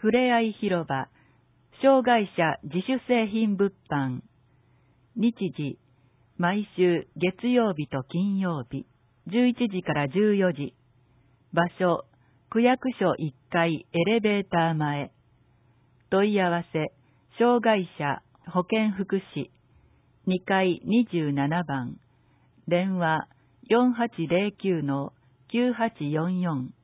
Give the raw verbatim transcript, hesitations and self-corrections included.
ふれあい広場、障害者自主製品物販。日時、毎週月曜日と金曜日、じゅういちじからじゅうよじ。場所、区役所いっかいエレベーター前。問い合わせ、障害者保健福祉、にかいにじゅうななばん。電話、よんはちゼロきゅうのきゅうはちよんよん。